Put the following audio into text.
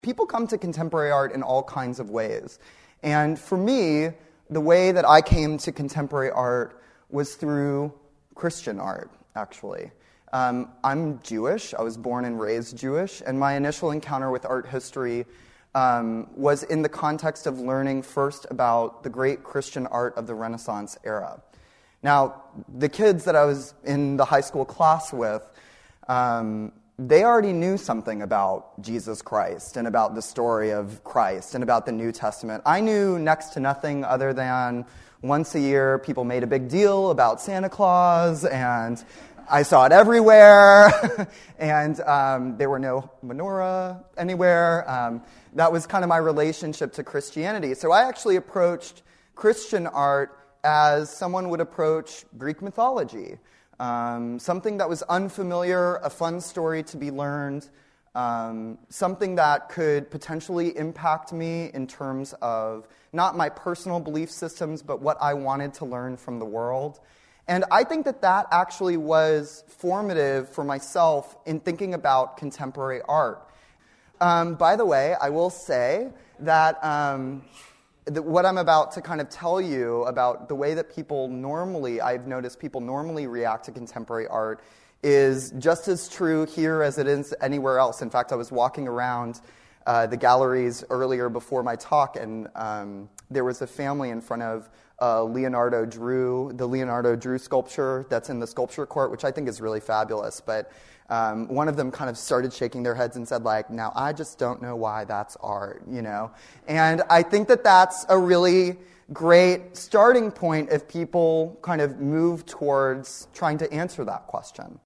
People come to contemporary art in all kinds of ways. And for me, the way that I came to contemporary art was through Christian art, actually. I'm Jewish. I was born and raised Jewish, and my initial encounter with art history was in the context of learning first about the great Christian art of the Renaissance era. Now, the kids that I was in the high school class with, they already knew something about Jesus Christ and about the story of Christ and about the New Testament. I knew next to nothing other than once a year people made a big deal about Santa Claus, and I saw it everywhere, and there were no menorah anywhere. That was kind of my relationship to Christianity. So I actually approached Christian art as someone would approach Greek mythology. Something that was unfamiliar, a fun story to be learned, something that could potentially impact me in terms of not my personal belief systems, but what I wanted to learn from the world. And I think that that actually was formative for myself in thinking about contemporary art. By the way, I will say that what I'm about to kind of tell you about the way that I've noticed people normally react to contemporary art is just as true here as it is anywhere else. In fact, I was walking around the galleries earlier before my talk, and there was a family in front of the Leonardo Drew sculpture that's in the sculpture court, which I think is really fabulous. But one of them kind of started shaking their heads and said, now I just don't know why that's art, And I think that that's a really great starting point if people kind of move towards trying to answer that question.